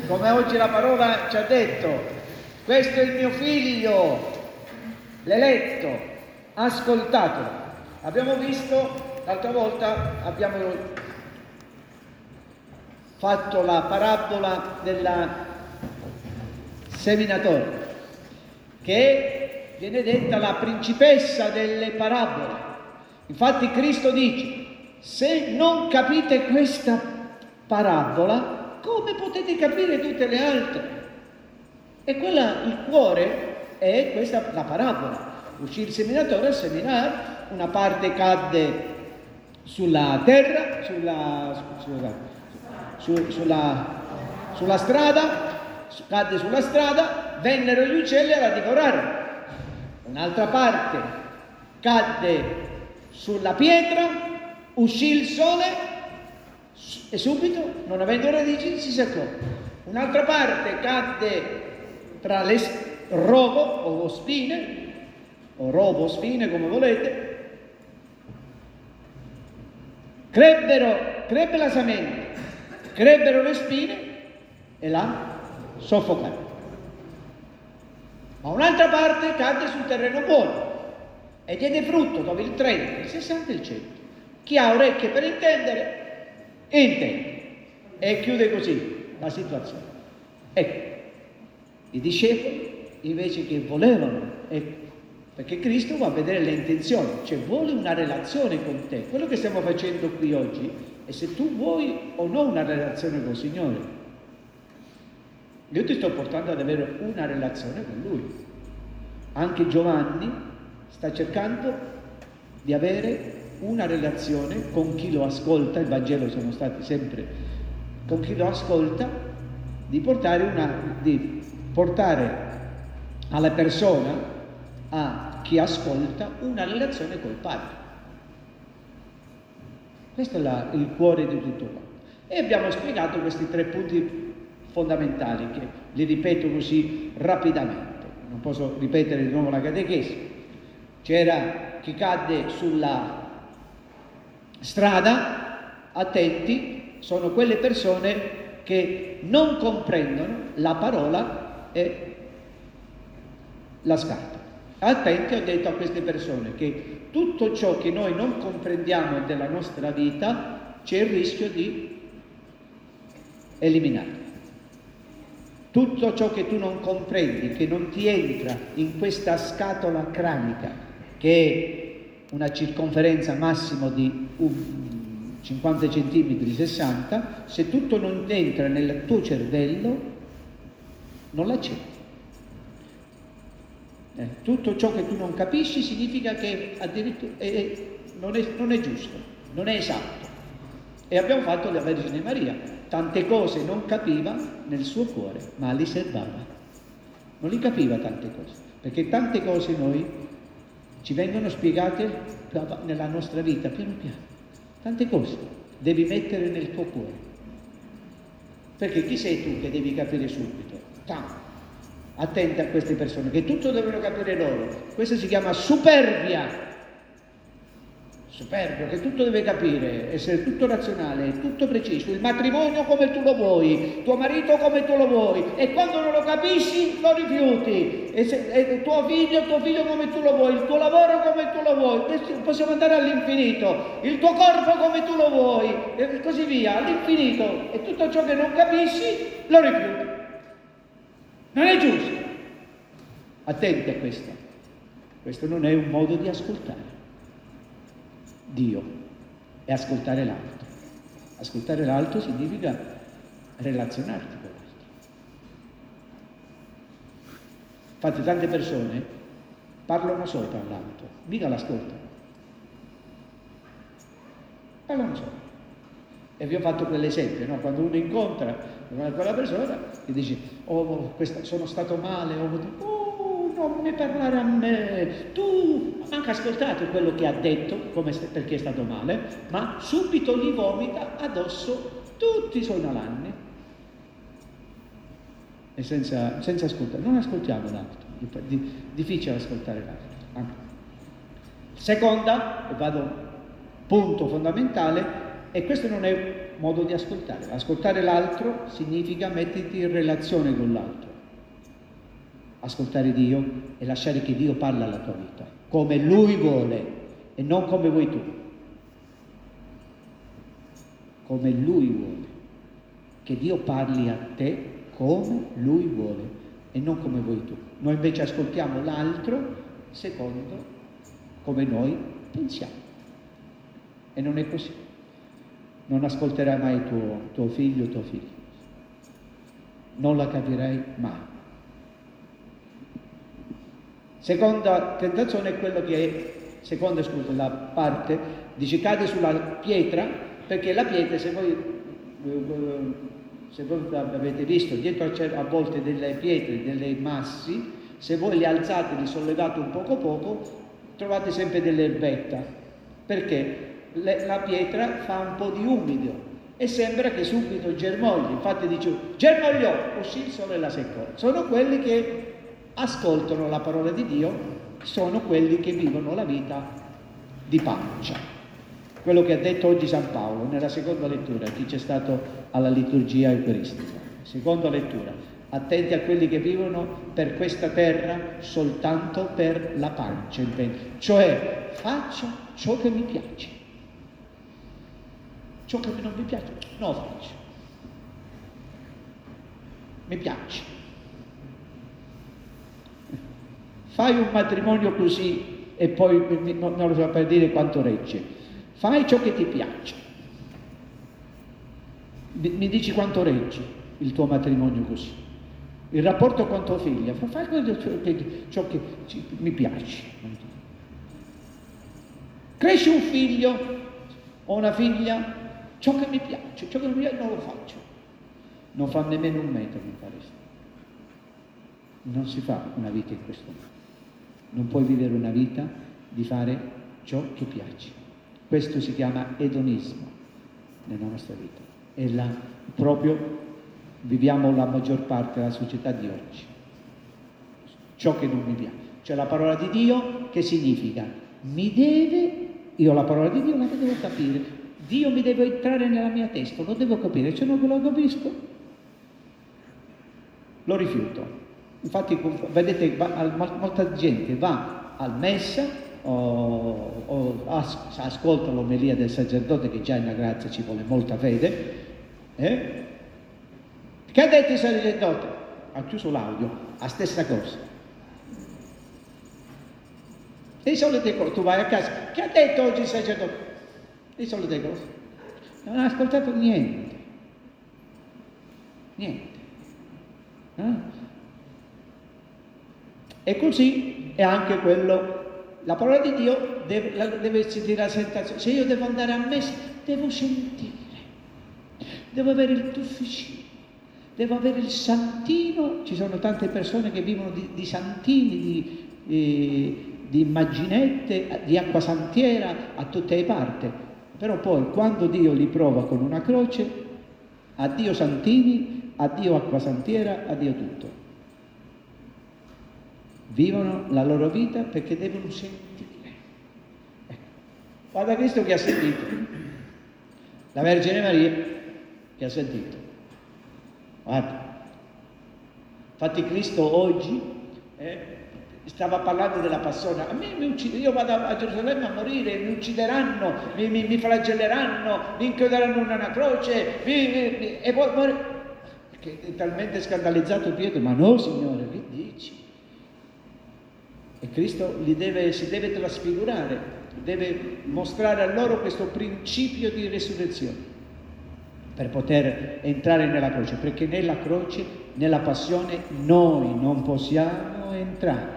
come oggi la parola ci ha detto, questo è il mio figlio, l'eletto, ascoltatelo. Abbiamo visto, l'altra volta abbiamo fatto la parabola della seminatore, che viene detta la principessa delle parabole. Infatti Cristo dice: se non capite questa parabola, come potete capire tutte le altre? E quella, il cuore è questa la parabola. Uscì il seminatore a seminare, una parte cadde sulla terra, sulla strada, cadde sulla strada, vennero gli uccelli a divorarlo. Un'altra parte cadde sulla pietra, uscì il sole e subito, non avendo radici, si seccò. Un'altra parte cadde tra le rovo o spine, o rovo o spine come volete, crebbe la semente, crebbero le spine e la soffocarono. Ma un'altra parte cadde sul terreno buono e diede frutto dopo il 30, il 60 e il 100. Chi ha orecchie per intendere, intende. E chiude così la situazione. Ecco, i discepoli invece che volevano, perché Cristo va a vedere le intenzioni, cioè vuole una relazione con te. Quello che stiamo facendo qui oggi è se tu vuoi o no una relazione con il Signore. Io ti sto portando ad avere una relazione con Lui. Anche Giovanni sta cercando di avere una relazione con chi lo ascolta. Il Vangelo sono stati sempre con chi lo ascolta, di portare alla persona, a chi ascolta, una relazione col Padre. Questo è il cuore di tutto qua. E abbiamo spiegato questi 3 punti fondamentali, che li ripeto così rapidamente, non posso ripetere di nuovo la catechesi. C'era chi cadde sulla strada, attenti, sono quelle persone che non comprendono la parola e la scartano. Attenti, ho detto a queste persone che tutto ciò che noi non comprendiamo della nostra vita c'è il rischio di eliminarlo. Tutto ciò che tu non comprendi, che non ti entra in questa scatola cranica, che è una circonferenza massimo di 50 centimetri, 60, se tutto non entra nel tuo cervello, non l'accetti. Tutto ciò che tu non capisci significa che addirittura non è giusto, non è esatto. E abbiamo fatto la Vergine Maria. Tante cose non capiva nel suo cuore, ma li serbava. Non li capiva tante cose, perché tante cose noi ci vengono spiegate nella nostra vita, piano piano. Tante cose devi mettere nel tuo cuore. Perché chi sei tu che devi capire subito? Attenti a queste persone, che tutto devono capire loro. Questo si chiama superbia. Superbio, che tutto deve capire, essere tutto razionale, tutto preciso, il matrimonio come tu lo vuoi, tuo marito come tu lo vuoi, e quando non lo capisci lo rifiuti, e tuo figlio come tu lo vuoi, il tuo lavoro come tu lo vuoi, possiamo andare all'infinito, il tuo corpo come tu lo vuoi, e così via, all'infinito, e tutto ciò che non capisci lo rifiuti. Non è giusto. Attenti a questo. Questo non è un modo di ascoltare Dio, è ascoltare l'altro. Ascoltare l'altro significa relazionarti con l'altro. Infatti tante persone parlano sopra all'altro, mica l'ascoltano. Parlano sopra. E vi ho fatto quell'esempio, no? Quando uno incontra quella persona e dice: sono stato male, non mi parlare a me, tu anche ascoltate quello che ha detto, perché è stato male, ma subito gli vomita addosso tutti i suoi malanni. E senza ascoltare, non ascoltiamo l'altro, difficile ascoltare l'altro. Seconda, e vado punto fondamentale, e questo non è modo di ascoltare. Ascoltare l'altro significa metterti in relazione con l'altro. Ascoltare Dio e lasciare che Dio parli alla tua vita, come Lui vuole e non come vuoi tu. Come Lui vuole. Che Dio parli a te come Lui vuole e non come vuoi tu. Noi invece ascoltiamo l'altro secondo come noi pensiamo. E non è così. Non ascolterai mai tuo figlio o tua figlia. Non la capirai mai. Seconda tentazione è quello che è, la parte, dice cade sulla pietra, perché la pietra, se voi avete visto, dietro c'è a volte delle pietre, delle massi, se voi li alzate, li sollevate un poco, trovate sempre dell'erbetta, perché la pietra fa un po' di umido e sembra che subito germogli. Infatti dice, germogliò, uscì il sole e la seccò. Sono quelli che ascoltano la parola di Dio, sono quelli che vivono la vita di pancia. Quello che ha detto oggi San Paolo nella seconda lettura, chi c'è stato alla liturgia eucaristica. Seconda lettura, attenti a quelli che vivono per questa terra soltanto per la pancia, cioè faccio ciò che mi piace. Ciò che non mi piace, no faccio. Mi piace. Fai un matrimonio così e poi non lo so per dire quanto regge. Fai ciò che ti piace. Mi dici quanto regge il tuo matrimonio così. Il rapporto con tua figlia. Fai ciò che mi piace. Cresci un figlio o una figlia, ciò che mi piace, ciò che non mi piace non lo faccio. Non fa nemmeno un metro, mi pare. Non si fa una vita in questo modo. Non puoi vivere una vita di fare ciò che piace. Questo si chiama edonismo nella nostra vita. E proprio viviamo la maggior parte della società di oggi. Ciò che non mi piace. Cioè la parola di Dio che significa? Io la parola di Dio la devo capire. Dio mi deve entrare nella mia testa, lo devo capire. Se non lo capisco, lo rifiuto. Infatti, vedete, molta gente va al messa o ascolta l'omelia del sacerdote, che già in una grazia ci vuole molta fede. Che ha detto il sacerdote? Ha chiuso l'audio, la stessa cosa. Le solite cose, tu vai a casa, che ha detto oggi il sacerdote? Le solite cose. Non ha ascoltato niente. E così è anche quello, la parola di Dio deve sentire la sensazione. Se io devo andare a messa, devo sentire, devo avere il tufficino, devo avere il santino. Ci sono tante persone che vivono di santini, di immaginette, di acquasantiera a tutte le parti, però poi quando Dio li prova con una croce, addio santini, addio acquasantiera, addio tutto. Vivono la loro vita perché devono sentire. Guarda Cristo che ha sentito, la Vergine Maria che ha sentito. Guarda, infatti Cristo oggi stava parlando della passione. A me mi uccide, io vado a Gerusalemme a morire, mi uccideranno, mi flagelleranno, mi inchioderanno in una croce, e poi morire. Perché è talmente scandalizzato Pietro, ma no Signore, che dici? E Cristo si deve trasfigurare, deve mostrare a loro questo principio di resurrezione per poter entrare nella croce, perché nella croce, nella passione, noi non possiamo entrare.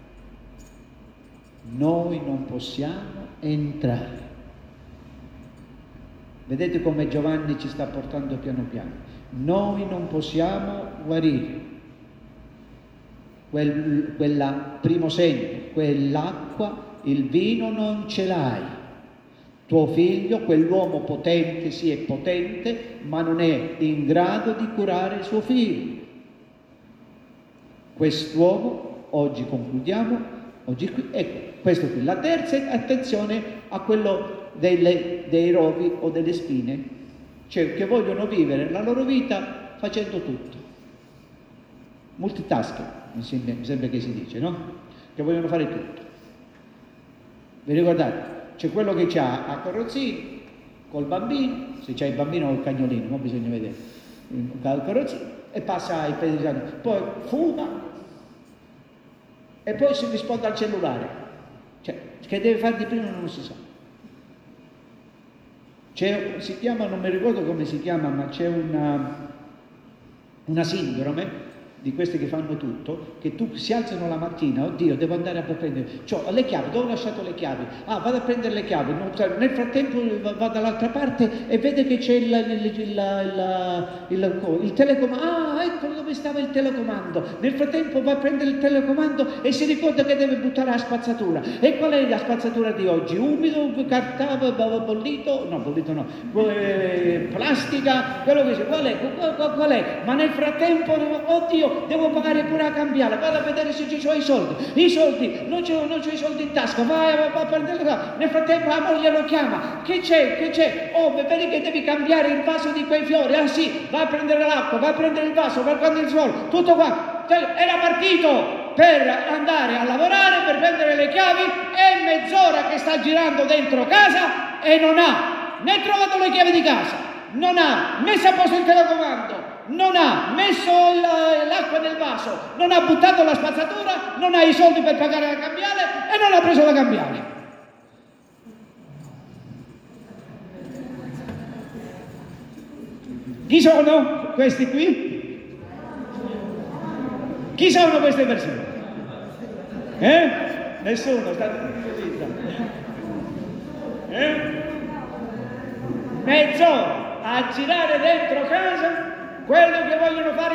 Noi non possiamo entrare. Vedete come Giovanni ci sta portando piano piano. Noi non possiamo guarire. Quella primo segno, quell'acqua, il vino non ce l'hai. Tuo figlio, quell'uomo potente, sì è potente, ma non è in grado di curare il suo figlio. Quest'uomo, oggi concludiamo, ecco, questo qui. La terza, attenzione a quello dei rovi o delle spine. cioè che vogliono vivere la loro vita facendo tutto. Multitasking, mi sembra che si dice, no? Che vogliono fare tutto. Vi ricordate? C'è quello che ha a carrozzino, col bambino, se c'è il bambino o il cagnolino, ma bisogna vedere, col carrozzino, e passa ai pedesani, poi fuma e poi si risponde al cellulare. Cioè, che deve fare di prima non si sa. Si chiama, non mi ricordo come si chiama, ma c'è una sindrome di questi che fanno tutto, che tu si alzano la mattina, oddio, devo andare a prendere, cioè le chiavi, dove ho lasciato le chiavi? Ah, vado a prendere le chiavi, nel frattempo va dall'altra parte e vede che c'è il telecomando, ah, ecco dove stava il telecomando, nel frattempo va a prendere il telecomando e si ricorda che deve buttare la spazzatura. E qual è la spazzatura di oggi? Umido, cartaceo, bollito, no, plastica, quello che c'è, qual è? Ma nel frattempo, oddio, devo pagare pure a cambiare, vado a vedere se ci sono i soldi, non c'ho i soldi in tasca, va a prendere, nel frattempo la moglie lo chiama, che c'è? Oh, vedi che devi cambiare il vaso di quei fiori, ah sì, va a prendere l'acqua, va a prendere il vaso, va a prendere il suolo, tutto qua, era partito per andare a lavorare, per prendere le chiavi, e mezz'ora che sta girando dentro casa e non ha né trovato le chiavi di casa, non ha messo a posto il telecomando, non ha messo l'acqua nel vaso, non ha buttato la spazzatura, non ha i soldi per pagare la cambiale e non ha preso la cambiale. Chi sono questi qui? Chi sono queste persone? Nessuno, state così. Mezz'ora a girare dentro casa, quello che vogliono fare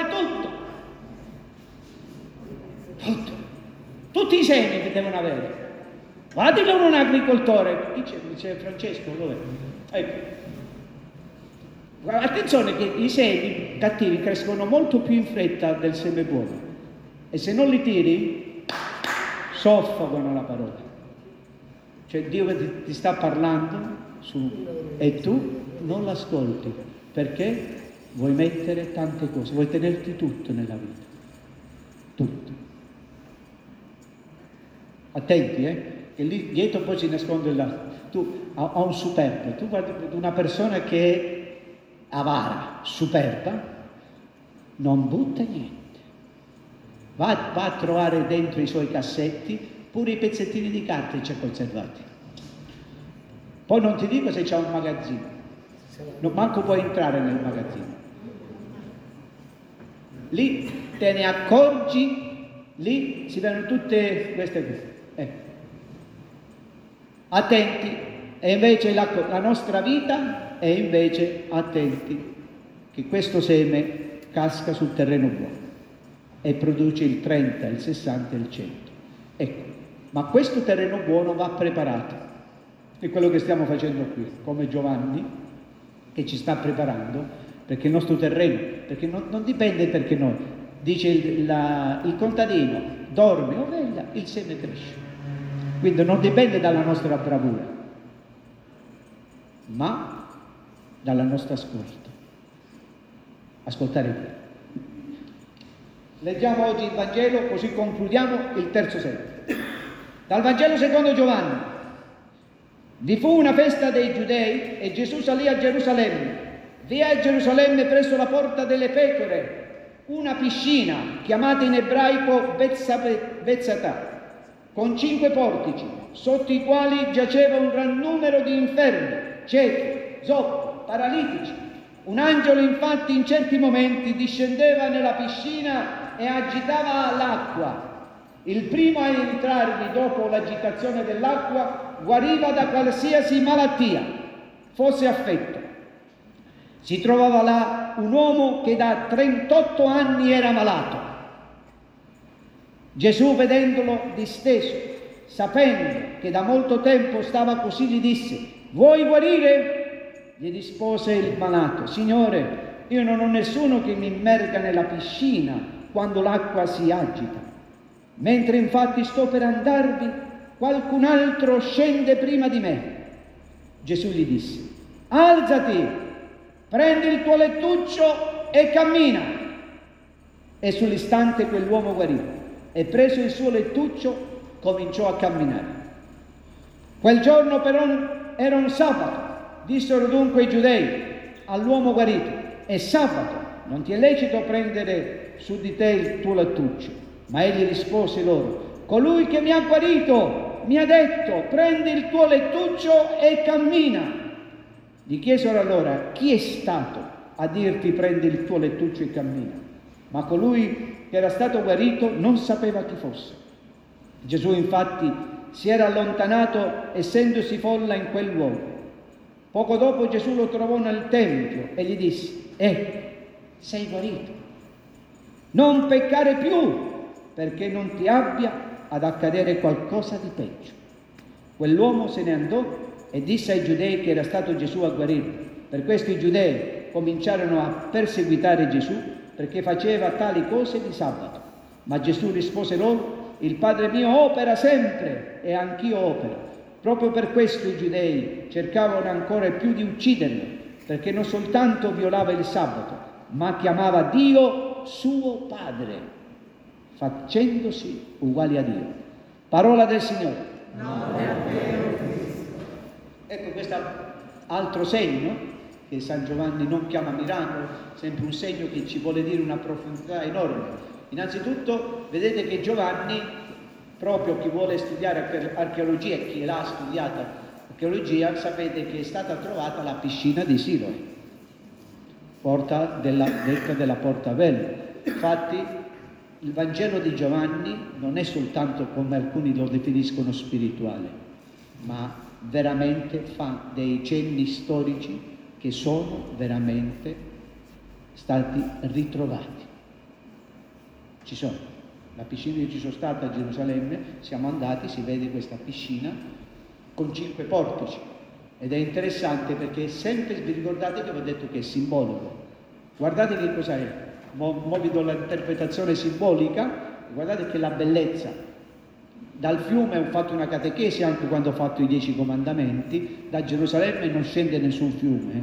tutto, tutti i semi che devono avere. Guardate con un agricoltore, c'è Francesco, dov'è? Ecco. Attenzione che i semi cattivi crescono molto più in fretta del seme buono, e se non li tiri soffocano la parola. Cioè Dio ti sta parlando e tu non l'ascolti, perché vuoi mettere tante cose, vuoi tenerti tutto nella vita, tutto. Attenti, che lì dietro poi si nasconde tu ha un superbo, tu guardi una persona che è avara, superba, non butta niente, va a trovare dentro i suoi cassetti pure i pezzettini di carta che ci ha conservati. Poi non ti dico se c'è un magazzino, manco puoi entrare nel magazzino. Lì te ne accorgi, lì si vedono tutte queste cose. Attenti, e invece la nostra vita è invece attenti che questo seme casca sul terreno buono e produce il 30, il 60 e il 100. Ecco, ma questo terreno buono va preparato. È quello che stiamo facendo qui, come Giovanni, che ci sta preparando, perché il nostro terreno, perché non dipende perché noi, dice il contadino, dorme o veglia, il seme cresce. Quindi non dipende dalla nostra bravura, ma dalla nostra ascolto. Ascoltare Dio. Leggiamo oggi il Vangelo, così concludiamo il terzo segno. Dal Vangelo secondo Giovanni. Vi fu una festa dei Giudei e Gesù salì a Gerusalemme. Vi è a Gerusalemme presso la porta delle pecore una piscina chiamata in ebraico Betzatà, con 5 portici, sotto i quali giaceva un gran numero di infermi, ciechi, zoppi, paralitici. Un angelo infatti in certi momenti discendeva nella piscina e agitava l'acqua. Il primo a entrarvi dopo l'agitazione dell'acqua guariva da qualsiasi malattia fosse affetto. Si trovava là un uomo che da 38 anni era malato. Gesù, vedendolo disteso, sapendo che da molto tempo stava così, gli disse: vuoi guarire? Gli rispose il malato: Signore, io non ho nessuno che mi immerga nella piscina quando l'acqua si agita. Mentre infatti sto per andarvi, qualcun altro scende prima di me. Gesù gli disse: alzati, prendi il tuo lettuccio e cammina. E sull'istante quell'uomo guarì e preso il suo lettuccio cominciò a camminare. Quel giorno però era un sabato. Dissero dunque i giudei all'uomo guarito: è sabato, non ti è lecito prendere su di te il tuo lettuccio. Ma egli rispose loro: colui che mi ha guarito mi ha detto: prendi il tuo lettuccio e cammina. Gli chiesero allora: chi è stato a dirti prendi il tuo lettuccio e cammina? Ma colui che era stato guarito non sapeva chi fosse. Gesù infatti si era allontanato essendosi folla in quel luogo. Poco dopo Gesù lo trovò nel tempio e gli disse: sei guarito, non peccare più, perché non ti abbia ad accadere qualcosa di peggio. Quell'uomo se ne andò e disse ai giudei che era stato Gesù a guarirlo. Per questo i giudei cominciarono a perseguitare Gesù perché faceva tali cose di sabato. Ma Gesù rispose loro: il Padre mio opera sempre e anch'io opero. Proprio per questo i giudei cercavano ancora più di ucciderlo, perché non soltanto violava il sabato, ma chiamava Dio suo Padre, facendosi uguali a Dio. Parola del Signore. Ecco questo altro segno che San Giovanni non chiama miracolo, sempre un segno che ci vuole dire una profondità enorme. Innanzitutto vedete che Giovanni, proprio chi vuole studiare archeologia e chi l'ha studiata archeologia, sapete che è stata trovata la piscina di Siloe, detta della Porta Bella. Infatti il Vangelo di Giovanni non è soltanto, come alcuni lo definiscono, spirituale, ma veramente fa dei cenni storici che sono veramente stati ritrovati. Ci sono. La piscina che ci sono stata a Gerusalemme, siamo andati, si vede questa piscina con 5 portici ed è interessante perché sempre vi ricordate che vi ho detto che è simbolico. Guardate che cosa è, mo vi do l'interpretazione simbolica, guardate che la bellezza. Dal fiume ho fatto una catechesi anche quando ho fatto i 10 comandamenti, da Gerusalemme non scende nessun fiume,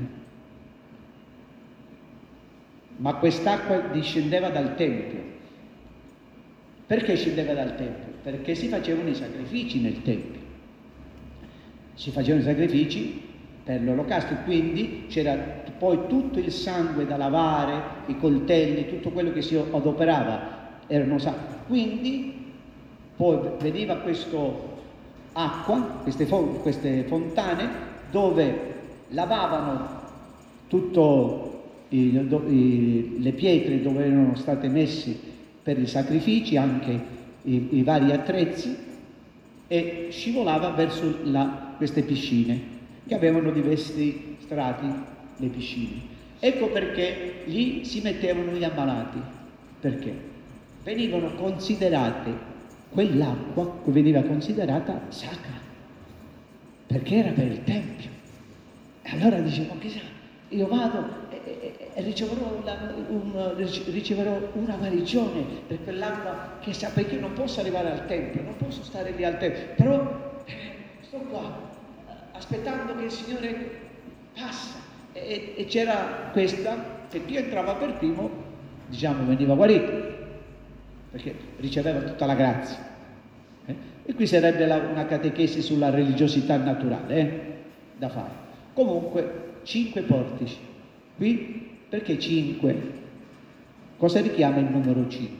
ma quest'acqua discendeva dal Tempio. Perché scendeva dal Tempio? Perché si facevano i sacrifici nel Tempio. Si facevano i sacrifici per l'olocausto, quindi c'era poi tutto il sangue da lavare, i coltelli, tutto quello che si adoperava erano usati. Quindi poi veniva questa acqua, queste fontane, dove lavavano tutto le pietre dove erano state messe per i sacrifici, anche i vari attrezzi, e scivolava verso queste piscine che avevano diversi strati, le piscine. Ecco perché lì si mettevano gli ammalati. Perché? Venivano considerate, quell'acqua veniva considerata sacra, perché era per il Tempio. E allora dicevo: chissà, io vado e riceverò una guarigione per quell'acqua che sa, perché non posso arrivare al Tempio, non posso stare lì al Tempio, però sto qua aspettando che il Signore passa. E c'era questa, che chi entrava per primo, diciamo, veniva guarito, perché riceveva tutta la grazia. E qui sarebbe una catechesi sulla religiosità naturale da fare. Comunque 5 portici. Qui perché 5? Cosa richiama il numero 5?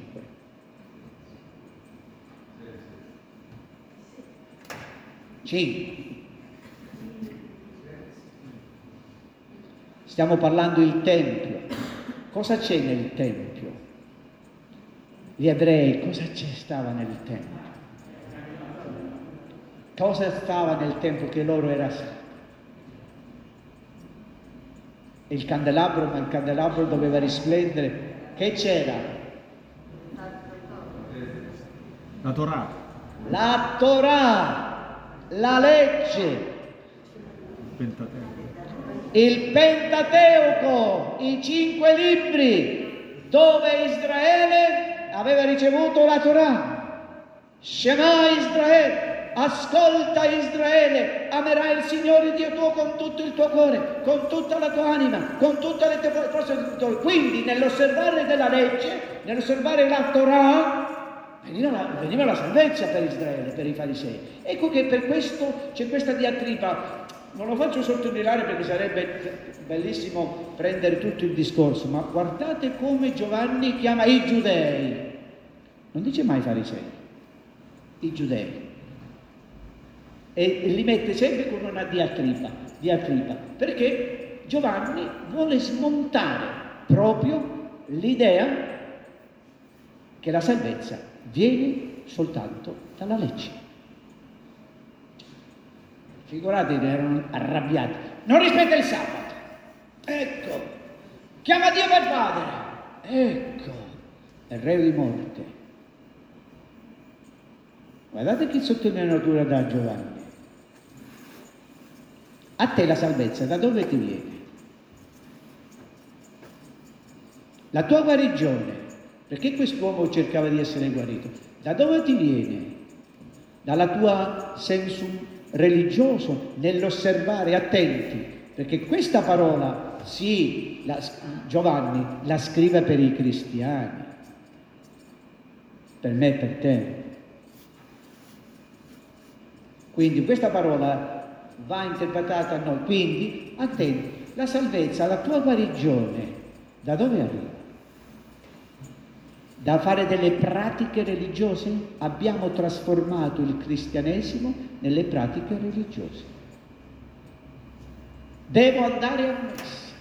Stiamo parlando del Tempio. Cosa c'è nel Tempio? Gli ebrei, cosa stava nel Tempio? Cosa stava nel Tempio che loro era sacro? Il candelabro, ma il candelabro doveva risplendere. Che c'era? La Torah. La Torah, la legge. Il Pentateuco, i 5 libri dove Israele aveva ricevuto la Torah. Shema Israele. ascolta Israele, amerai il Signore Dio tuo con tutto il tuo cuore, con tutta la tua anima, con tutte le tue forze di tutto. Quindi nell'osservare della legge, nell'osservare la Torah, veniva la salvezza per Israele, per i farisei. Ecco che per questo c'è questa diatriba. Non lo faccio sottolineare perché sarebbe bellissimo prendere tutto il discorso, ma guardate come Giovanni chiama i giudei. Non dice mai farisei, i giudei. E li mette sempre con una diatriba, perché Giovanni vuole smontare proprio l'idea che la salvezza viene soltanto dalla legge. Figurate che erano arrabbiati. Non rispetta il sabato. Ecco. Chiama Dio per padre. Ecco. È re di morte. Guardate che sottolineatura da Giovanni. A te la salvezza da dove ti viene? La tua guarigione. Perché quest'uomo cercava di essere guarito? Da dove ti viene? Dalla tua sensum religioso, nell'osservare, attenti, perché questa parola, sì, Giovanni la scrive per i cristiani, per me e per te. Quindi questa parola va interpretata a noi, quindi attenti, la salvezza, la tua guarigione, da dove arriva? Da fare delle pratiche religiose? Abbiamo trasformato il cristianesimo nelle pratiche religiose. Devo andare a messa.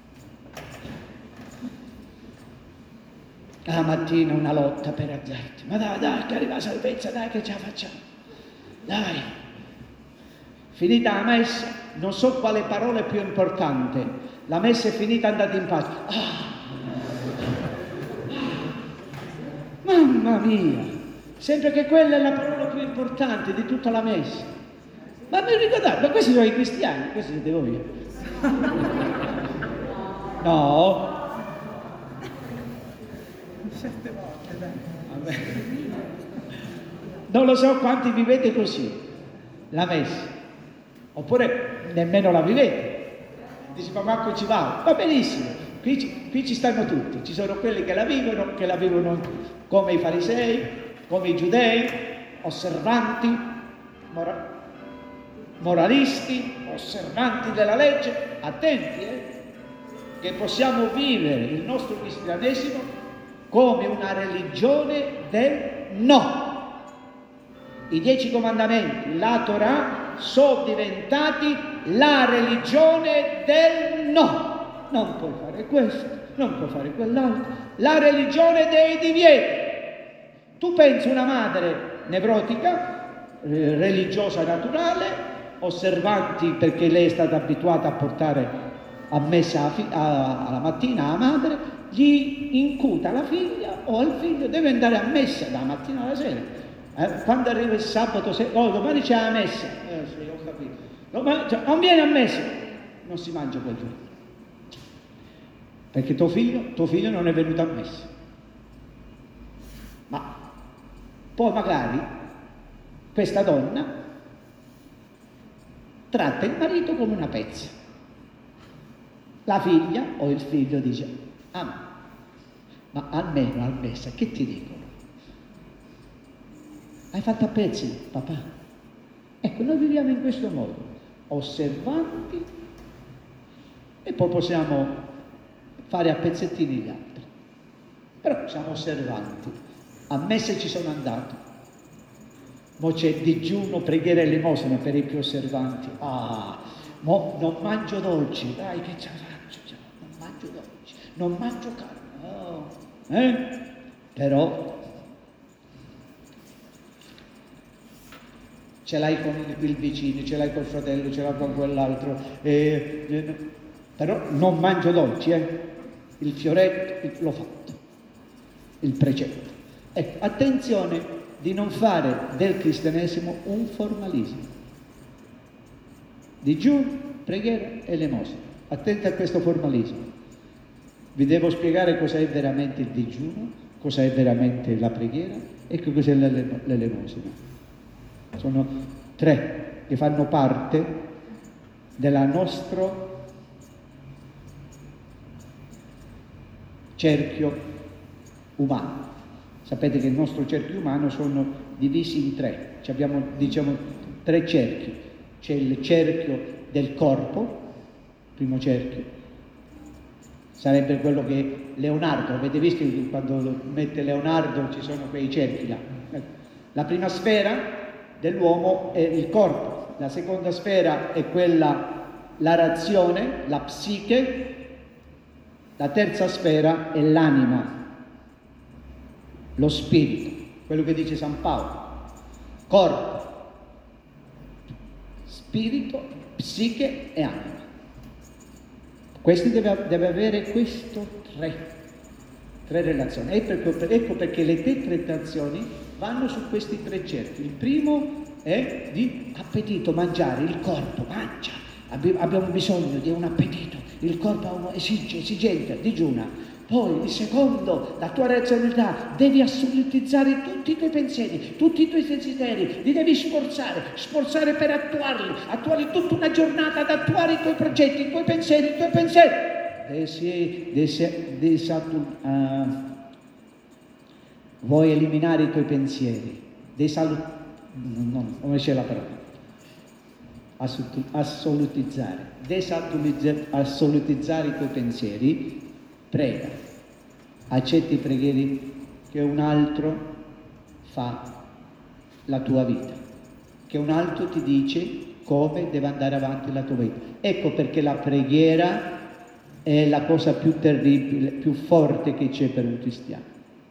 La mattina una lotta per azzardi. Ma dai, che arriva la salvezza, dai che ce la facciamo. Dai. Finita la messa, non so quale parola è più importante. La messa è finita, andate in pace. Mamma mia, sempre che quella è la parola più importante di tutta la messa. Ma mi ricordate, ma questi sono i cristiani, questi siete voi. No. Certe volte, dai. Vabbè. Non lo so quanti vivete così, la messa. Oppure nemmeno la vivete. Dici, ma manco ci va benissimo. Qui ci stanno tutti, ci sono quelli che la vivono come i farisei, come i giudei, osservanti, moralisti, osservanti della legge, attenti, che possiamo vivere il nostro cristianesimo come una religione del no. I 10 comandamenti, la Torah, sono diventati la religione del no. Non puoi fare questo, non puoi fare quell'altro. La religione dei divieti. Tu pensi una madre nevrotica, religiosa naturale, osservanti perché lei è stata abituata a portare a messa alla mattina la madre, gli incuta alla figlia o al figlio deve andare a messa dalla mattina alla sera. Quando arriva il sabato, domani c'è la messa. Sì, ho capito. Non viene a messa, non si mangia quel giorno. Perché tuo figlio non è venuto a messa. Ma poi magari questa donna tratta il marito come una pezza. La figlia o il figlio dice, ma almeno a messa che ti dicono? Hai fatto a pezzi, papà? Ecco, noi viviamo in questo modo, osservanti, e poi possiamo fare a pezzettini gli altri. Però siamo osservanti. A messe ci sono andato. Mo c'è digiuno, preghiera e elemosina per i più osservanti. Mo non mangio dolci, dai che ce la faccio, non mangio dolci, non mangio carne. Però ce l'hai con il vicino, ce l'hai col fratello, ce l'hai con quell'altro. Però non mangio dolci, il fioretto l'ho fatto, il precetto. Ecco, attenzione di non fare del cristianesimo un formalismo. Digiuno, preghiera e elemosina. Attenti a questo formalismo. Vi devo spiegare cos'è veramente il digiuno, cos'è veramente la preghiera e cos'è l'elemosina. Sono 3 che fanno parte del nostro cerchio umano. Sapete che il nostro cerchio umano sono divisi in 3. Abbiamo, diciamo, 3 cerchi. C'è il cerchio del corpo, primo cerchio, sarebbe quello che Leonardo, avete visto quando mette Leonardo ci sono quei cerchi là. La prima sfera dell'uomo è il corpo, la seconda sfera è quella, la razione, la psiche, la terza sfera è l'anima, lo spirito, quello che dice San Paolo. Corpo, spirito, psiche e anima. Questi deve avere questo 3 relazioni. Ecco perché le tentazioni vanno su questi 3 cerchi. Il primo è di appetito, mangiare, il corpo mangia, abbiamo bisogno di un appetito, il corpo esige, esigenza, digiuna. Poi il secondo, la tua razionalità, devi assolutizzare tutti i tuoi pensieri, tutti i tuoi desideri, li devi sforzare per attuarli tutta una giornata ad attuare i tuoi progetti, i tuoi pensieri. Vuoi eliminare i tuoi pensieri, come c'è la parola? Assolutizzare, assolutizzare i tuoi pensieri. Prega, accetti i preghiere che un altro fa la tua vita, che un altro ti dice come deve andare avanti la tua vita. Ecco perché la preghiera è la cosa più terribile, più forte che c'è per un cristiano.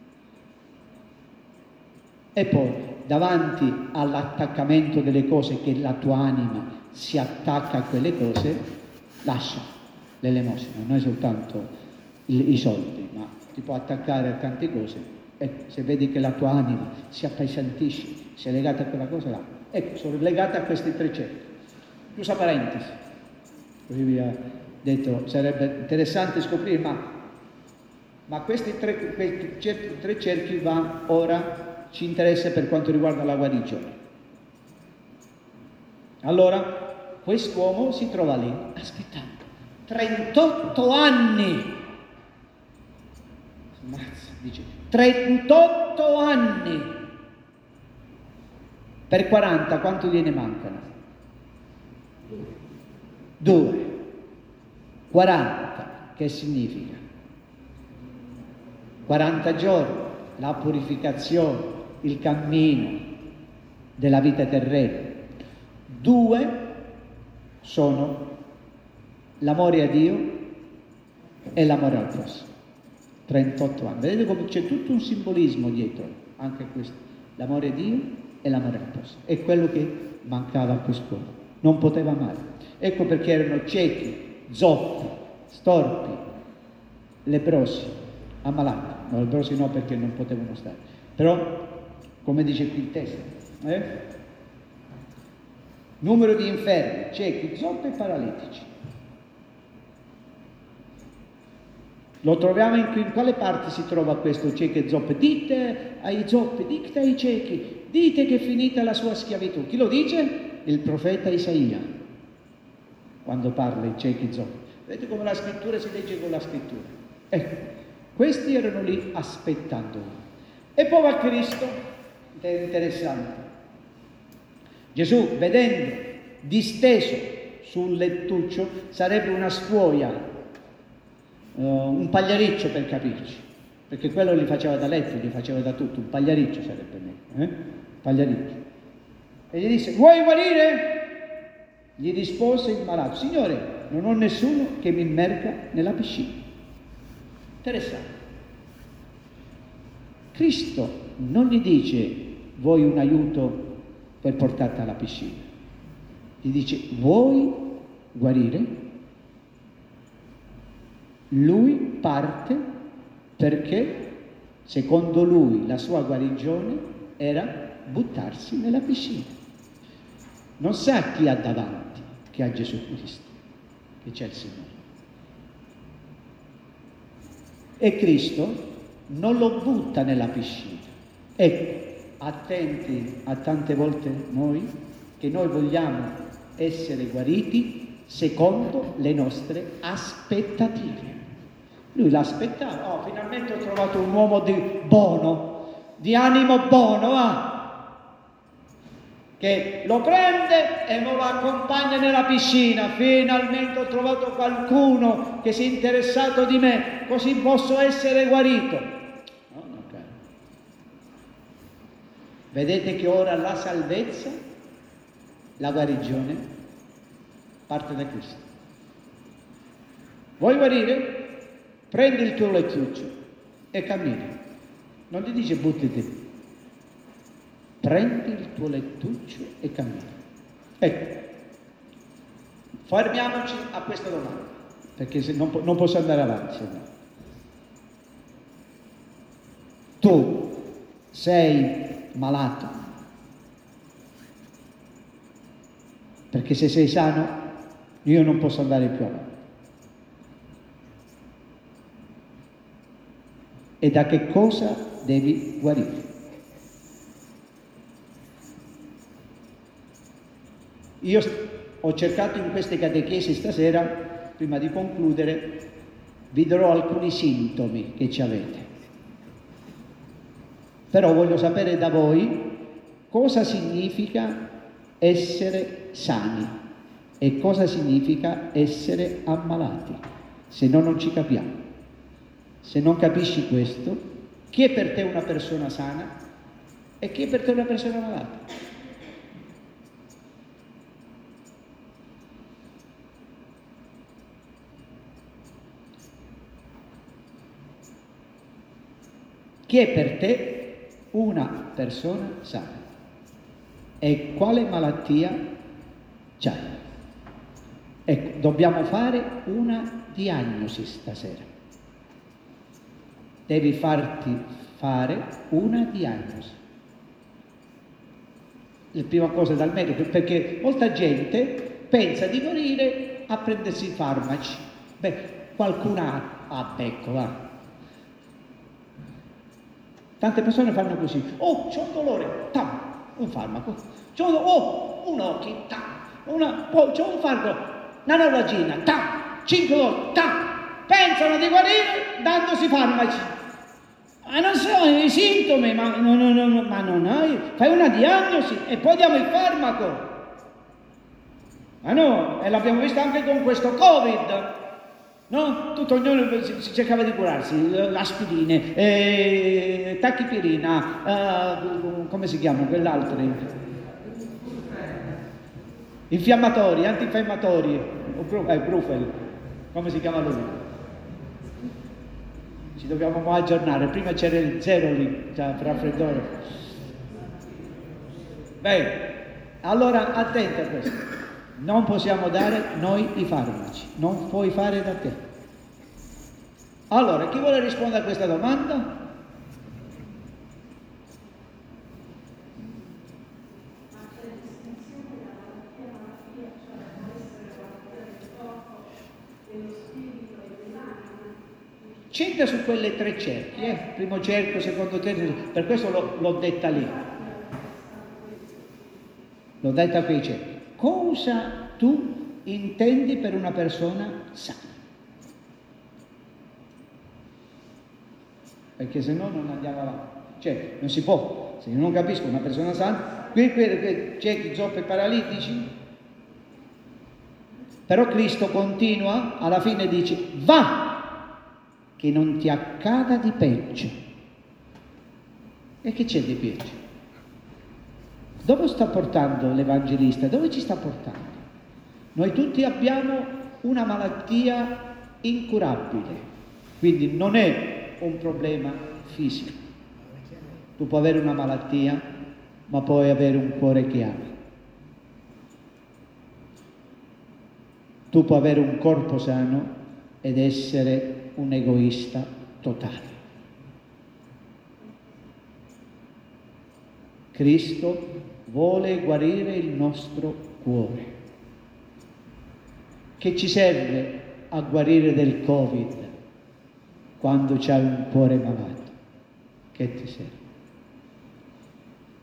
E poi, davanti all'attaccamento delle cose, che la tua anima si attacca a quelle cose, lascia l'elemosina, non è soltanto i soldi, ma ti può attaccare a tante cose. Ecco, se vedi che la tua anima si appesantisce, si è legata a quella cosa là, ecco, sono legate a questi 3 cerchi. Chiusa parentesi, così vi ho detto, sarebbe interessante scoprire, ma questi 3 cerchi ora ci interessa per quanto riguarda la guarigione. Allora, quest'uomo si trova lì, aspettando, 38 anni. Mazza, dice 38 anni per 40, quanto gliene mancano? 2. 40, che significa? 40 giorni, la purificazione, il cammino della vita terrena. 2 sono l'amore a Dio e l'amore al prossimo. 38 anni. Vedete come c'è tutto un simbolismo dietro, anche questo, l'amore a Dio e l'amore al prossimo. È quello che mancava a quest'uomo, non poteva amare. Ecco perché erano ciechi, zoppi, storpi, leprosi, ammalati. No, leprosi no, perché non potevano stare. Però, come dice qui il testo, numero di infermi, ciechi, zoppi e paralitici. Lo troviamo in quale parte si trova questo ciechi e zoppi? Dite ai zoppi, dite ai ciechi, dite che è finita la sua schiavitù. Chi lo dice? Il profeta Isaia, quando parla ai ciechi e zoppi. Vedete come la scrittura si legge con la scrittura. Ecco, questi erano lì aspettando. E poi va Cristo, è interessante. Gesù, vedendo disteso sul lettuccio, sarebbe una stuoia, un pagliariccio per capirci, perché quello li faceva da letto, li faceva da tutto, un pagliariccio sarebbe meglio, pagliariccio. E gli disse: vuoi guarire? Gli rispose il malato: Signore, non ho nessuno che mi immerga nella piscina. Interessante. Cristo non gli dice: vuoi un aiuto per portarti alla piscina? Gli dice: vuoi guarire? Lui parte perché, secondo lui, la sua guarigione era buttarsi nella piscina. Non sa chi ha davanti, che ha Gesù Cristo, che c'è il Signore. E Cristo non lo butta nella piscina. Ecco, attenti a tante volte noi, che noi vogliamo essere guariti secondo le nostre aspettative. Lui l'aspettava, oh, finalmente ho trovato un uomo di animo buono, che lo prende e lo accompagna nella piscina. Finalmente ho trovato qualcuno che si è interessato di me, così posso essere guarito. No, caro. Vedete che ora la salvezza, la guarigione, parte da Cristo. Vuoi guarire? Prendi il tuo lettuccio e cammina. Non ti dice buttati. Prendi il tuo lettuccio e cammina. Ecco, fermiamoci a questa domanda, perché se non posso andare avanti. Se no. Tu sei malato, perché se sei sano io non posso andare più avanti. E da che cosa devi guarire? Io ho cercato in queste catechesi stasera, prima di concludere, vi darò alcuni sintomi che ci avete. Però voglio sapere da voi cosa significa essere sani e cosa significa essere ammalati, se no non ci capiamo. Se non capisci questo, chi è per te una persona sana e chi è per te una persona malata? Chi è per te una persona sana e quale malattia c'hai? Ecco, dobbiamo fare una diagnosi stasera. Devi farti fare una diagnosi. La prima cosa dal medico, perché molta gente pensa di morire a prendersi i farmaci. Beh, qualcuna ha becco, va. Tante persone fanno così. Oh, c'ho un dolore, tam, un farmaco. Un occhio, tam, c'ho un farmaco, una neuralgia, tam, 5 volte, tam. Pensano di guarire dandosi farmaci. Ma non sono i sintomi, ma non hai. Fai una diagnosi e poi diamo il farmaco. Ma no, e l'abbiamo visto anche con questo Covid. No? Tutto ognuno si cercava di curarsi, aspirine, tachipirina, come si chiama quell'altro? Infiammatori, antinfiammatori, Brufen, come si chiama lui? Ci dobbiamo aggiornare, prima c'era il zero lì, cioè raffreddore. Bene, allora attenti a questo. Non possiamo dare noi i farmaci, non puoi fare da te. Allora, chi vuole rispondere a questa domanda? C'entra su quelle 3 cerchi, primo cerchio, secondo cerchio, per questo l'ho detta lì. L'ho detta a quei cerchi. Cosa tu intendi per una persona sana? Perché se no non andiamo avanti. Cioè, non si può. Se io non capisco una persona sana, qui ciechi, zoppi e paralitici. Però Cristo continua, alla fine dice, va, che non ti accada di peggio. E che c'è di peggio? Dove sta portando l'Evangelista? Dove ci sta portando? Noi tutti abbiamo una malattia incurabile, quindi non è un problema fisico. Tu puoi avere una malattia, ma puoi avere un cuore che ama. Tu puoi avere un corpo sano ed essere un egoista totale. Cristo vuole guarire il nostro cuore. Che ci serve a guarire del Covid quando c'hai un cuore malato? Che ti serve?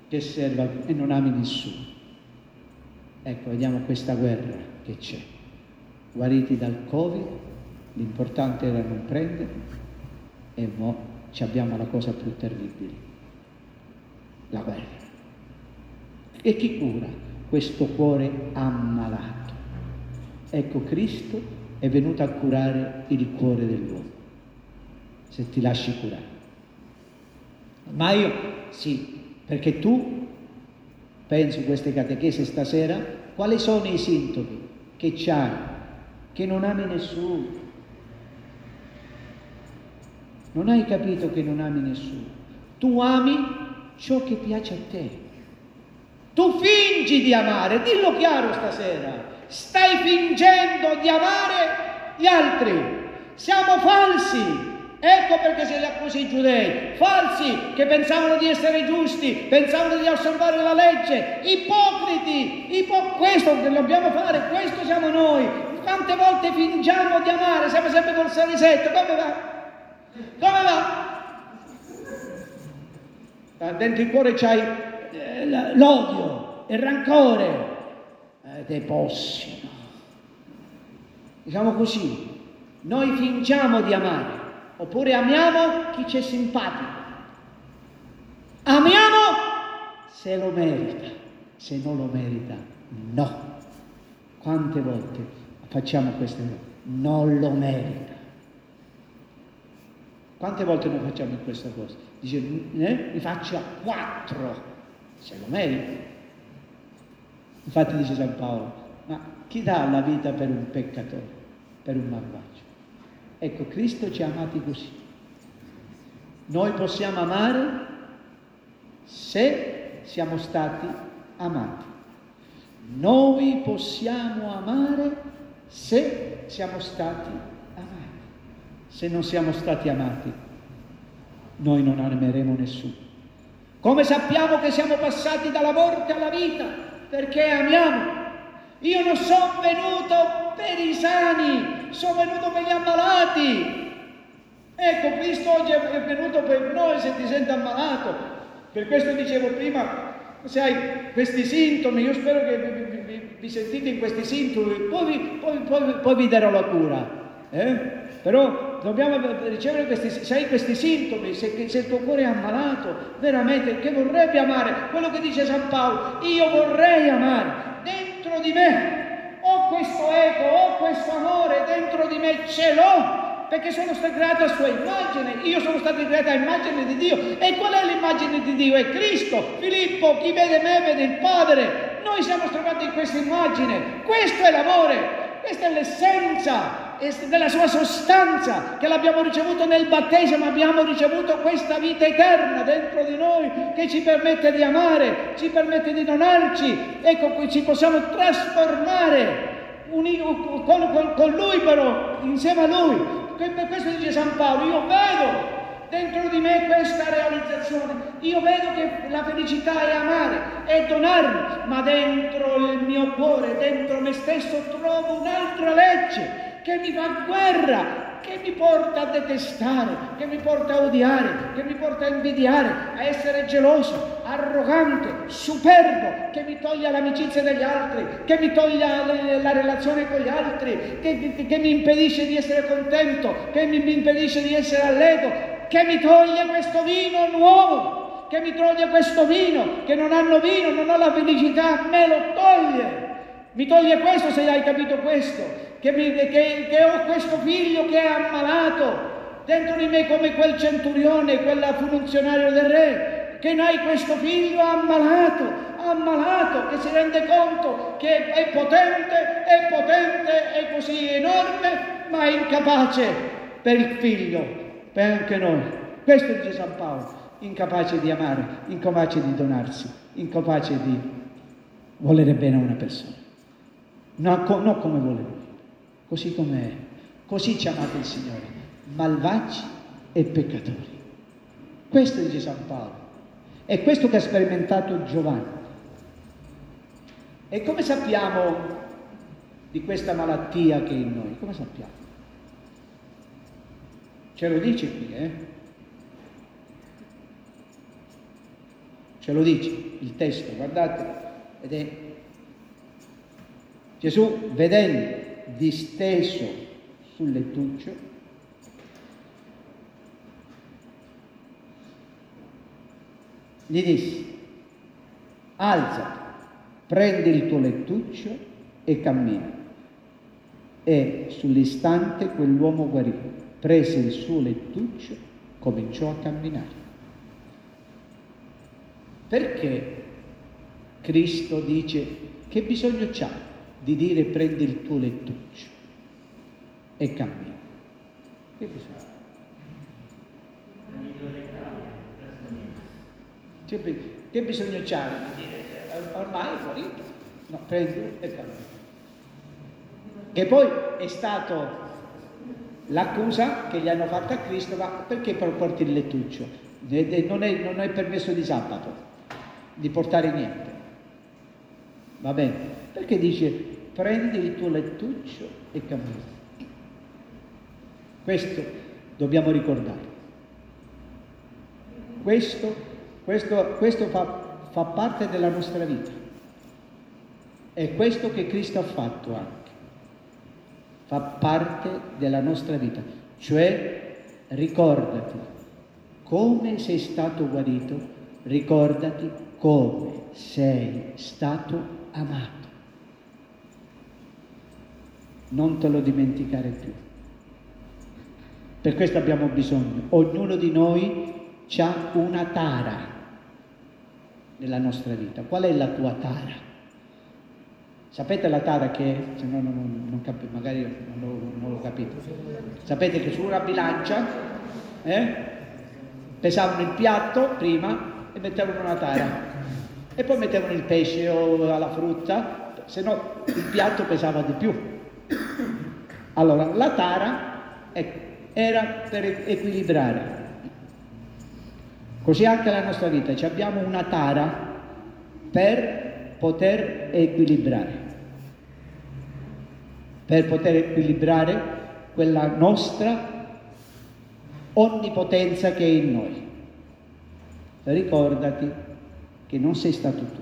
che serva e non ami nessuno. Ecco, vediamo questa guerra che c'è. Guariti dal Covid, l'importante era non prendere, e mo ci abbiamo la cosa più terribile, la guerra. E chi cura questo cuore ammalato? Ecco, Cristo è venuto a curare il cuore dell'uomo, se ti lasci curare. Ma io, sì, perché tu, penso queste catechesi stasera, quali sono i sintomi che c'hai? Che non ami nessuno. Non hai capito che non ami nessuno. Tu ami ciò che piace a te. Tu fingi di amare, dillo chiaro stasera. Stai fingendo di amare gli altri. Siamo falsi. Ecco perché se li accusi i giudei, falsi, che pensavano di essere giusti, pensavano di osservare la legge, ipocriti, questo che dobbiamo fare, questo siamo noi. Quante volte fingiamo di amare, siamo sempre col sorrisetto, come va? Come va? Dentro il cuore c'hai l'odio, il rancore, te possino. Diciamo così, noi fingiamo di amare. Oppure amiamo chi ci è simpatico. Amiamo se lo merita, se non lo merita, no. Quante volte facciamo queste cose? Non lo merita. Quante volte noi facciamo questa cosa? Dice, mi faccio a 4, se lo merita. Infatti dice San Paolo, ma chi dà la vita per un peccatore, per un malvagio? Ecco, Cristo ci ha amati così. Noi possiamo amare se siamo stati amati. Noi possiamo amare se siamo stati amati. Se non siamo stati amati, noi non ameremo nessuno. Come sappiamo che siamo passati dalla morte alla vita? Perché amiamo. Io non sono venuto per i sani, sono venuto per gli ammalati. Ecco, Cristo oggi è venuto per noi se ti senti ammalato. Per questo dicevo prima, se hai questi sintomi, io spero che vi sentite in questi sintomi, poi vi darò la cura. Però dobbiamo ricevere se hai questi sintomi, se il tuo cuore è ammalato, veramente, che vorrebbe amare, quello che dice San Paolo, io vorrei amare. Dentro di me ho questo ego, ho questo amore, dentro di me ce l'ho, perché sono stato creato a sua immagine, io sono stato creato a immagine di Dio. E qual è l'immagine di Dio? È Cristo. Filippo, chi vede me vede il Padre. Noi siamo trovati in questa immagine, questo è l'amore, questa è l'essenza della sua sostanza, che l'abbiamo ricevuto nel battesimo, abbiamo ricevuto questa vita eterna dentro di noi che ci permette di amare, ci permette di donarci, ecco, qui ci possiamo trasformare con Lui, però insieme a Lui. Per questo dice San Paolo, io vedo dentro di me questa realizzazione, io vedo che la felicità è amare, è donarmi, ma dentro il mio cuore, dentro me stesso trovo un'altra legge che mi fa guerra, che mi porta a detestare, che mi porta a odiare, che mi porta a invidiare, a essere geloso, arrogante, superbo, che mi toglie l'amicizia degli altri, che mi toglie la relazione con gli altri, che mi impedisce di essere contento, che mi impedisce di essere allegro, che mi toglie questo vino nuovo, che mi toglie questo vino, che non hanno vino, non ho la felicità, me lo toglie. Mi toglie questo, se hai capito questo, che ho questo figlio che è ammalato dentro di me come quel centurione, quel funzionario del re, che hai questo figlio ammalato, che si rende conto che è potente, è così enorme, ma è incapace per il figlio, per anche noi. Questo dice San Paolo, incapace di amare, incapace di donarsi, incapace di volere bene a una persona. Non come vuole Lui, così com'è. Così ci ha amato il Signore, malvagi e peccatori. Questo dice San Paolo. È questo che ha sperimentato Giovanni. E come sappiamo di questa malattia che è in noi? Come sappiamo? Ce lo dice qui, ce lo dice il testo, guardate, ed è Gesù, vedendo disteso sul lettuccio, gli disse: alzati, prendi il tuo lettuccio e cammina. E sull'istante quell'uomo guarì, prese il suo lettuccio, cominciò a camminare. Perché Cristo dice: che bisogno c'ha di dire prendi il tuo lettuccio e cammina? Che bisogno? Che bisogno c'ha di dire ormai è guarito? No, prendi e cammina. Che poi è stato l'accusa che gli hanno fatto a Cristo: ma perché porti il lettuccio? Non è permesso di sabato di portare niente. Va bene? Perché dice prendi il tuo lettuccio e cammina? Questo dobbiamo ricordare. Questo fa parte della nostra vita. È questo che Cristo ha fatto anche. Fa parte della nostra vita. Cioè, ricordati come sei stato guarito, ricordati come sei stato amato. Non te lo dimenticare più. Per questo abbiamo bisogno. Ognuno di noi ha una tara nella nostra vita. Qual è la tua tara? Sapete la tara che è? Se no, magari non lo capite. Sapete che su una bilancia pesavano il piatto prima e mettevano una tara. E poi mettevano il pesce o la frutta, se no il piatto pesava di più. Allora, la tara era per equilibrare. Così anche la nostra vita, abbiamo una tara per poter equilibrare. Per poter equilibrare quella nostra onnipotenza che è in noi. Ricordati che non sei stato tu.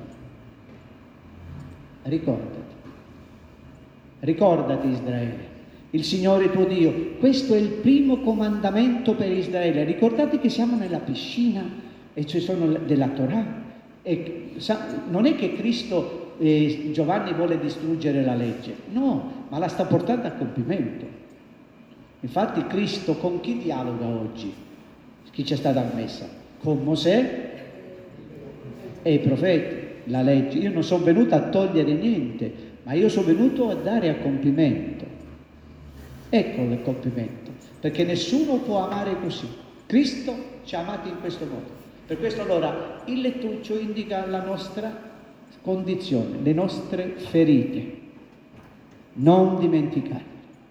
Ricordati Israele, il Signore tuo Dio. Questo è il primo comandamento per Israele. Ricordate che siamo nella piscina e ci sono della Torah. E non è che Cristo Giovanni vuole distruggere la legge, no, ma la sta portando a compimento. Infatti Cristo con chi dialoga oggi? Chi c'è stato a messa? Con Mosè e i profeti, la legge. Io non sono venuto a togliere niente, ma io sono venuto a dare a compimento. Ecco il compimento, perché nessuno può amare così. Cristo ci ha amati in questo modo. Per questo allora il lettuccio indica la nostra condizione, le nostre ferite. Non dimenticare.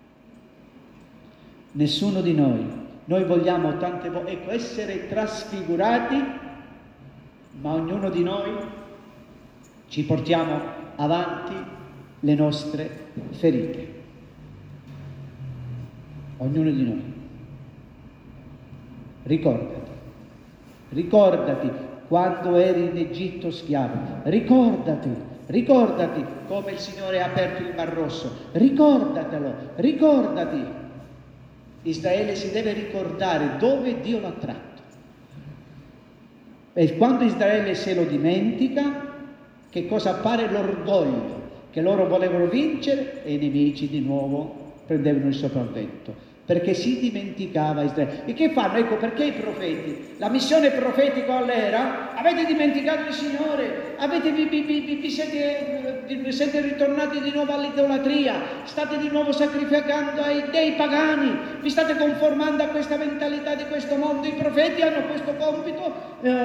Nessuno di noi vogliamo tante volte essere trasfigurati, ma ognuno di noi ci portiamo avanti le nostre ferite. Ognuno di noi. Ricordati quando eri in Egitto schiavo, ricordati come il Signore ha aperto il Mar Rosso, ricordati. Israele si deve ricordare dove Dio l'ha tratto. E quando Israele se lo dimentica, che cosa appare? L'orgoglio, che loro volevano vincere e i nemici di nuovo prendevano il sopravvento. Perché si dimenticava Israele. E che fanno? Ecco perché i profeti, la missione profetica qual era? Avete dimenticato il Signore, siete ritornati di nuovo all'idolatria, state di nuovo sacrificando ai dei pagani, vi state conformando a questa mentalità di questo mondo. I profeti hanno questo compito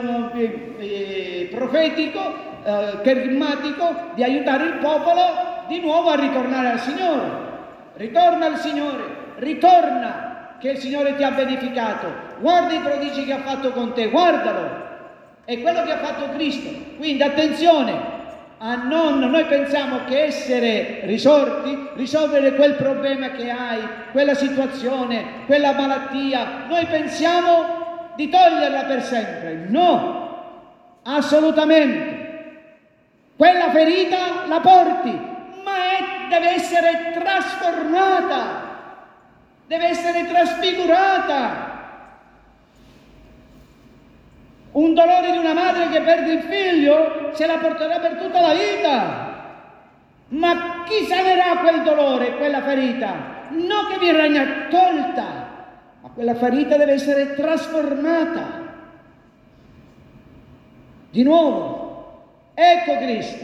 profetico, carismatico, di aiutare il popolo di nuovo a ritornare al Signore. Ritorna al Signore. Ritorna, che il Signore ti ha beneficato. Guarda i prodigi che ha fatto con te, guardalo. È quello che ha fatto Cristo. Quindi attenzione noi pensiamo che essere risorti, risolvere quel problema che hai, quella situazione, quella malattia, noi pensiamo di toglierla per sempre. No! assolutamente. Quella ferita la porti, ma deve essere trasformata, deve essere trasfigurata. Un dolore di una madre che perde il figlio se la porterà per tutta la vita. Ma chi sanerà quel dolore, quella ferita? Non che verrà tolta, ma quella ferita deve essere trasformata. Di nuovo, ecco Cristo.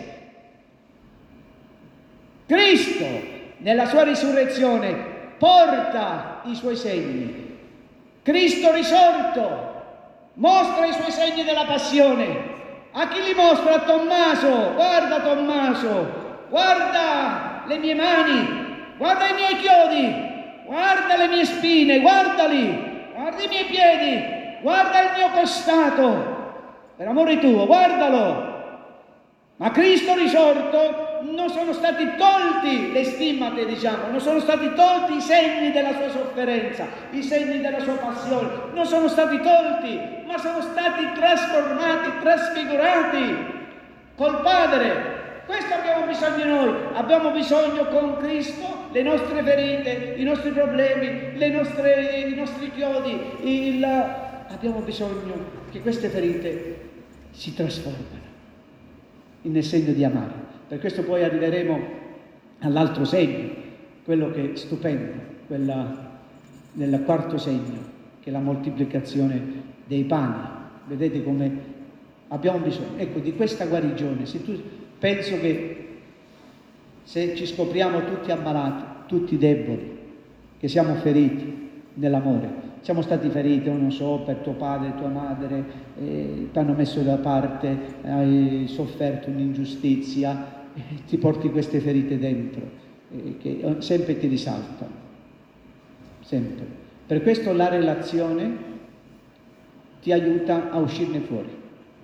Cristo, nella sua risurrezione, porta i suoi segni. Cristo risorto mostra i suoi segni della passione. A chi li mostra? A Tommaso. Guarda Tommaso, guarda le mie mani, guarda i miei chiodi, guarda le mie spine, guardali, guarda i miei piedi, guarda il mio costato. Per amore tuo, guardalo. Ma Cristo risorto non sono stati tolti le stimmate, diciamo, non sono stati tolti i segni della sua sofferenza, i segni della sua passione, non sono stati tolti, ma sono stati trasformati, trasfigurati col Padre. Questo abbiamo bisogno noi, abbiamo bisogno con Cristo, le nostre ferite, i nostri problemi, i nostri chiodi, abbiamo bisogno che queste ferite si trasformano nel segno di amare. Per questo poi arriveremo all'altro segno, quello che è stupendo, nel quarto segno, che è la moltiplicazione dei pani. Vedete come abbiamo bisogno, ecco, di questa guarigione. Penso che se ci scopriamo tutti ammalati, tutti deboli, che siamo feriti nell'amore, siamo stati feriti, non so, per tuo padre, tua madre, ti hanno messo da parte, hai sofferto un'ingiustizia, ti porti queste ferite dentro, che sempre ti risaltano, sempre. Per questo la relazione ti aiuta a uscirne fuori.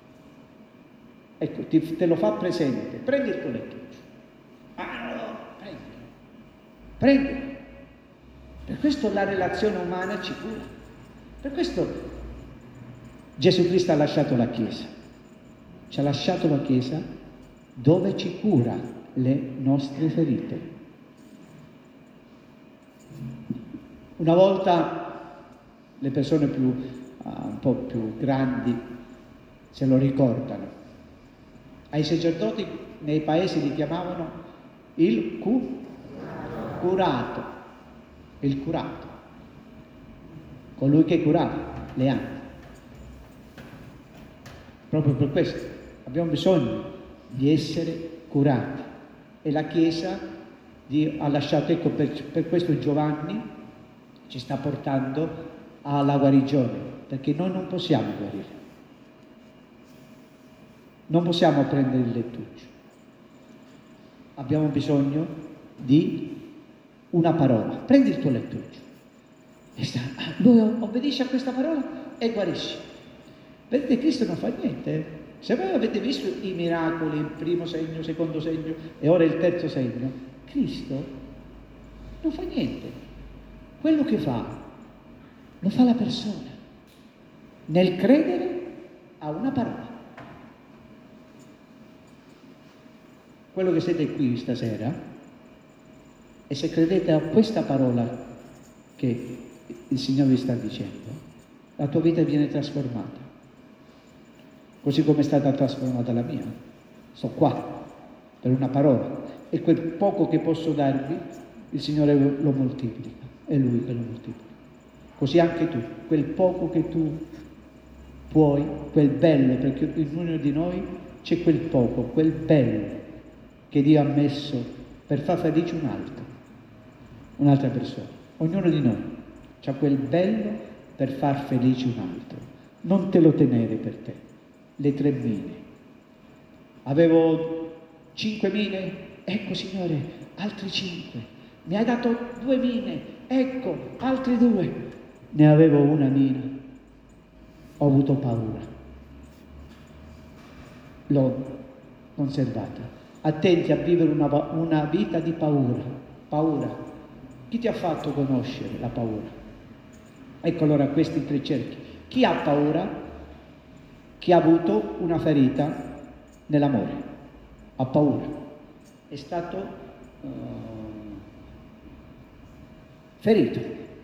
Ecco, te lo fa presente. Prendi il tuo lettuccio. No, prendilo. Per questo la relazione umana ci cura. Per questo Gesù Cristo ha lasciato la Chiesa. Ci ha lasciato la Chiesa dove ci cura le nostre ferite. Una volta le persone un po' più grandi se lo ricordano. Ai sacerdoti nei paesi li chiamavano il curato, il curato, colui che curava le anime. Proprio per questo abbiamo bisogno di essere curati e la Chiesa ha lasciato, ecco, per questo Giovanni ci sta portando alla guarigione, perché noi non possiamo guarire. Non possiamo prendere il lettuccio. Abbiamo bisogno di una parola. Prendi il tuo lettuccio. Lui obbedisce a questa parola e guarisce. Vedete, Cristo non fa niente. Se voi avete visto i miracoli, il primo segno, il secondo segno e ora il terzo segno, Cristo non fa niente. Quello che fa, lo fa la persona. Nel credere a una parola. Quello che siete qui stasera, e se credete a questa parola che il Signore vi sta dicendo, la tua vita viene trasformata, così come è stata trasformata la mia. Sto qua per una parola e quel poco che posso darvi il Signore lo moltiplica, è Lui che lo moltiplica. Così anche tu, quel poco che tu puoi, quel bello, perché in ognuno di noi c'è quel poco, quel bello che Dio ha messo per far felice un'altra persona. Ognuno di noi ha quel bello per far felice un altro. Non te lo tenere per te. Le 3 mine. Avevo 5 mine, ecco Signore, altri 5. Mi hai dato 2 mine, ecco, altri 2. Ne avevo 1 mina. Ho avuto paura. L'ho conservata. Attenti a vivere una vita di paura. Paura. Chi ti ha fatto conoscere la paura? Ecco allora questi 3 cerchi. Chi ha paura Chi ha avuto una ferita nell'amore, ha paura, è stato ferito.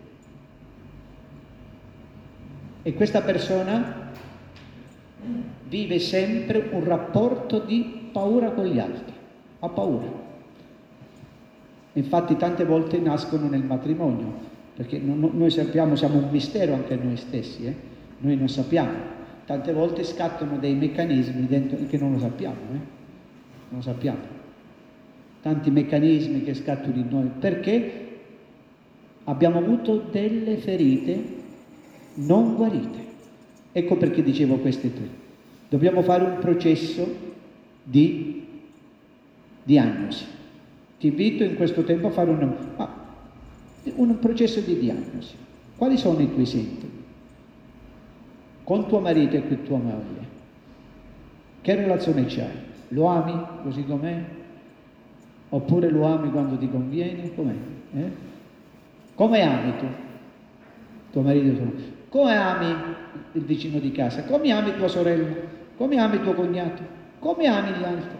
E questa persona vive sempre un rapporto di paura con gli altri, ha paura. Infatti tante volte nascono nel matrimonio, perché noi sappiamo, siamo un mistero anche noi stessi, noi non sappiamo. Tante volte scattano dei meccanismi dentro che non lo sappiamo, non lo sappiamo. Tanti meccanismi che scattano in noi, perché abbiamo avuto delle ferite non guarite. Ecco perché dicevo queste tre. Dobbiamo fare un processo di diagnosi. Ti invito in questo tempo a fare un processo di diagnosi. Quali sono i tuoi sintomi? Con tuo marito e con tua moglie. Che relazione c'hai? Lo ami così com'è? Oppure lo ami quando ti conviene? Com'è? Come ami tu? Tuo marito e tua moglie. Come ami il vicino di casa? Come ami tua sorella? Come ami tuo cognato? Come ami gli altri?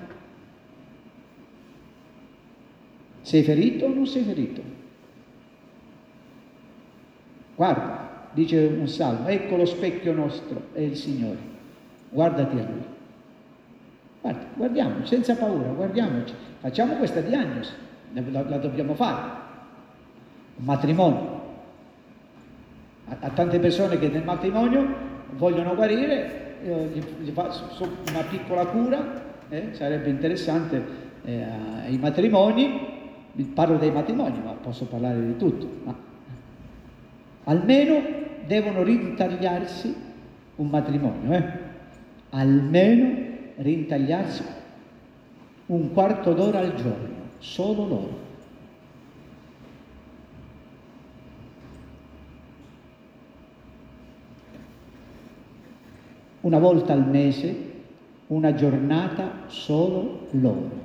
Sei ferito o non sei ferito? Guarda, dice un salmo, ecco lo specchio nostro, è il Signore. Guardati a Lui. Guarda, guardiamoci, senza paura, guardiamoci. Facciamo questa diagnosi, la dobbiamo fare. Un matrimonio. A tante persone che nel matrimonio vogliono guarire, gli faccio una piccola cura, sarebbe interessante ai matrimoni, parlo dei matrimoni, ma posso parlare di tutto, ma almeno devono ritagliarsi un matrimonio, almeno ritagliarsi un quarto d'ora al giorno, solo loro. Una volta al mese, una giornata solo loro.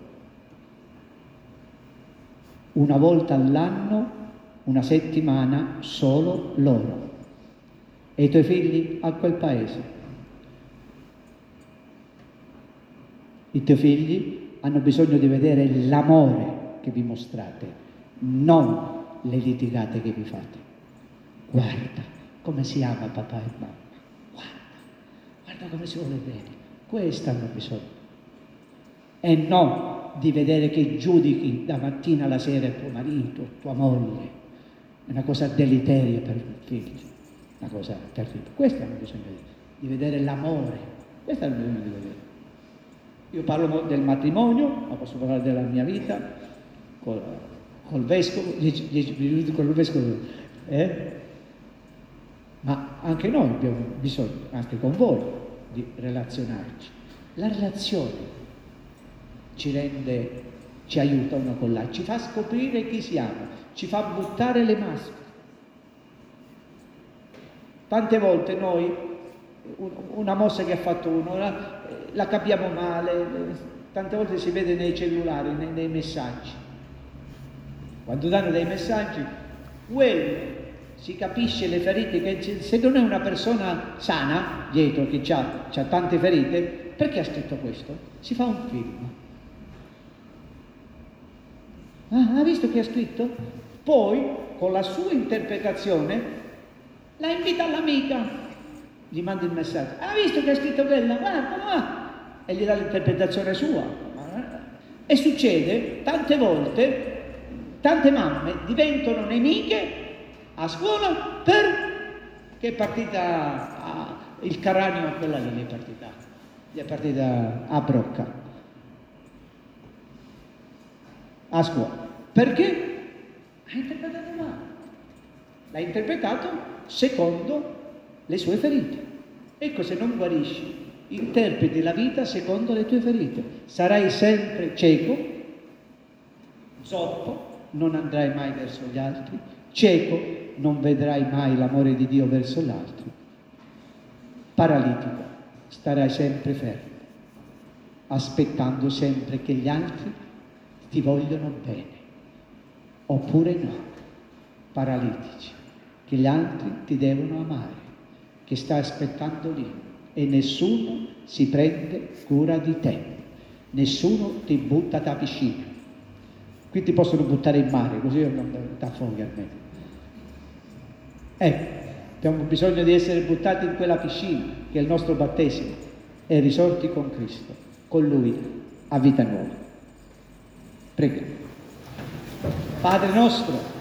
Una volta all'anno, una settimana solo loro. E i tuoi figli a quel paese. I tuoi figli hanno bisogno di vedere l'amore che vi mostrate, non le litigate che vi fate. Guarda come si ama papà e mamma. Guarda come si vuole bene. Questo hanno bisogno. E non di vedere che giudichi da mattina alla sera tuo marito, tua moglie. È una cosa deleteria per i figli, una cosa terribile. Questo hanno bisogno di vedere l'amore. Questo hanno bisogno di vedere. Io parlo del matrimonio, ma posso parlare della mia vita col vescovo, 10 minuti con il vescovo. Ma anche noi abbiamo bisogno, anche con voi, di relazionarci. La relazione ci aiuta uno con l'altro, ci fa scoprire chi siamo, ci fa buttare le maschere. Tante volte noi, una mossa che ha fatto uno, la capiamo male, tante volte si vede nei cellulari, nei messaggi. Quando danno dei messaggi, si capisce le ferite, che se non è una persona sana dietro, che ha tante ferite, perché ha scritto questo? Si fa un film. Ha visto che ha scritto? Poi, con la sua interpretazione, la invita all'amica, gli manda il messaggio. Ha visto che ha scritto quella? Guarda. E gli dà l'interpretazione sua. E succede, tante volte, tante mamme diventano nemiche a scuola perché è partita il Carranio a quella lì, gli è partita a brocca a scuola. Perché? Ha interpretato male. L'ha interpretato secondo le sue ferite. Ecco, se non guarisci, interpreti la vita secondo le tue ferite. Sarai sempre cieco, zoppo, non andrai mai verso gli altri, cieco, non vedrai mai l'amore di Dio verso l'altro, paralitico, starai sempre fermo, aspettando sempre che gli altri ti vogliono bene, oppure no, paralitici, che gli altri ti devono amare, che stai aspettando lì, e nessuno si prende cura di te, nessuno ti butta da piscina. Qui ti possono buttare in mare, così non ti affoghi almeno. Abbiamo bisogno di essere buttati in quella piscina, che è il nostro battesimo, e risorti con Cristo, con Lui, a vita nuova. Preghiamo. Padre nostro,